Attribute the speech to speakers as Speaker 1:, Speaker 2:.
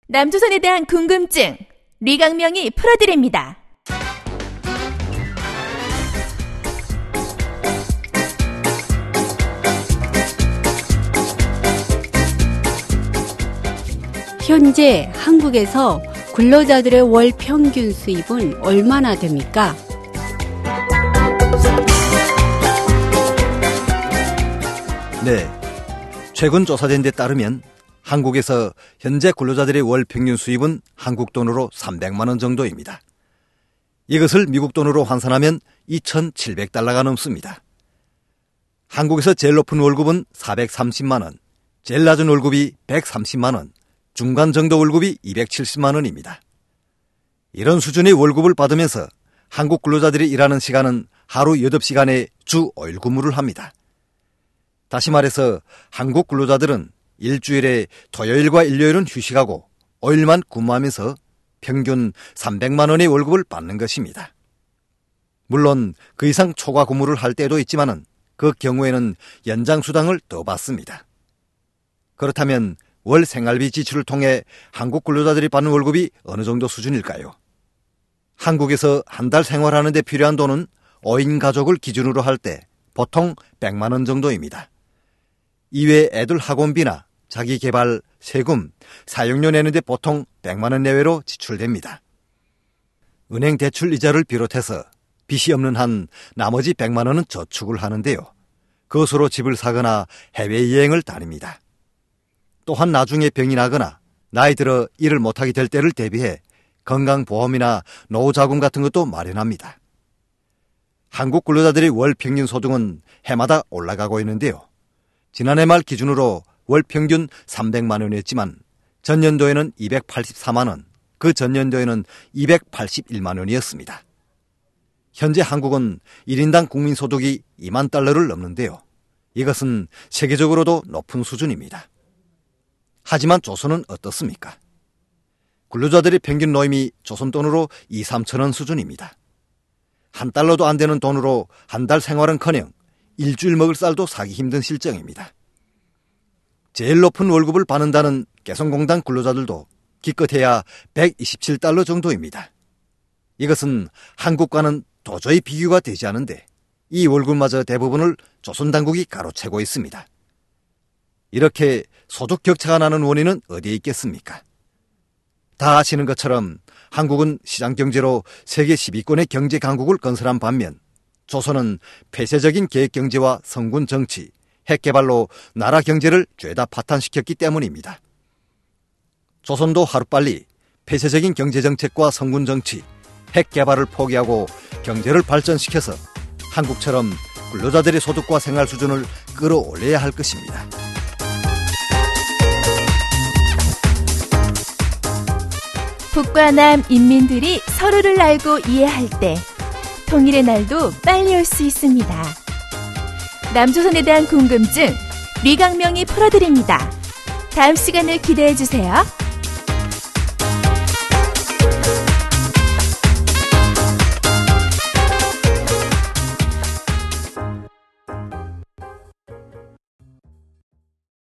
Speaker 1: 남조선에 대한 궁금증, 류강명이 풀어드립니다.
Speaker 2: 현재 한국에서 근로자들의 월 평균 수입은 얼마나 됩니까?
Speaker 3: 네, 최근 조사된 데 따르면 한국에서 현재 근로자들의 월 평균 수입은 한국 돈으로 300만 원 정도입니다. 이것을 미국 돈으로 환산하면 2,700달러가 넘습니다. 한국에서 제일 높은 월급은 430만 원, 제일 낮은 월급이 130만 원, 중간 정도 월급이 270만 원입니다. 이런 수준의 월급을 받으면서 한국 근로자들이 일하는 시간은 하루 8시간의 주 5일 근무를 합니다. 다시 말해서 한국 근로자들은 일주일에 토요일과 일요일은 휴식하고 5일만 근무하면서 평균 300만 원의 월급을 받는 것입니다. 물론 그 이상 초과 근무를 할 때도 있지만은 그 경우에는 연장수당을 더 받습니다. 그렇다면 월 생활비 지출을 통해 한국 근로자들이 받는 월급이 어느 정도 수준일까요? 한국에서 한 달 생활하는 데 필요한 돈은 5인 가족을 기준으로 할 때 보통 100만 원 정도입니다. 이외에 애들 학원비나 자기개발, 세금, 사용료 내는데 보통 100만 원 내외로 지출됩니다. 은행 대출 이자를 비롯해서 빚이 없는 한 나머지 100만 원은 저축을 하는데요. 그것으로 집을 사거나 해외여행을 다닙니다. 또한 나중에 병이 나거나 나이 들어 일을 못하게 될 때를 대비해 건강보험이나 노후자금 같은 것도 마련합니다. 한국 근로자들의 월 평균 소득은 해마다 올라가고 있는데요. 지난해 말 기준으로 월 평균 300만 원이었지만 전년도에는 284만 원, 그 전년도에는 281만 원이었습니다. 현재 한국은 1인당 국민소득이 2만 달러를 넘는데요. 이것은 세계적으로도 높은 수준입니다. 하지만 조선은 어떻습니까? 근로자들의 평균 노임이 조선 돈으로 2, 3천 원 수준입니다. 한 달러도 안 되는 돈으로 한 달 생활은커녕 일주일 먹을 쌀도 사기 힘든 실정입니다. 제일 높은 월급을 받는다는 개성공단 근로자들도 기껏해야 127달러 정도입니다. 이것은 한국과는 도저히 비교가 되지 않은데 이 월급마저 대부분을 조선 당국이 가로채고 있습니다. 이렇게 소득 격차가 나는 원인은 어디에 있겠습니까? 다 아시는 것처럼 한국은 시장경제로 세계 10위권의 경제 강국을 건설한 반면 조선은 폐쇄적인 계획경제와 성군 정치, 핵개발로 나라 경제를 죄다 파탄시켰기 때문입니다. 조선도 하루빨리 폐쇄적인 경제정책과 성군 정치, 핵개발을 포기하고 경제를 발전시켜서 한국처럼 근로자들의 소득과 생활 수준을 끌어올려야 할 것입니다.
Speaker 1: 북과 남 인민들이 서로를 알고 이해할 때 통일의 날도 빨리 올 수 있습니다. 남조선에 대한 궁금증, 류강명이 풀어드립니다. 다음 시간을 기대해 주세요.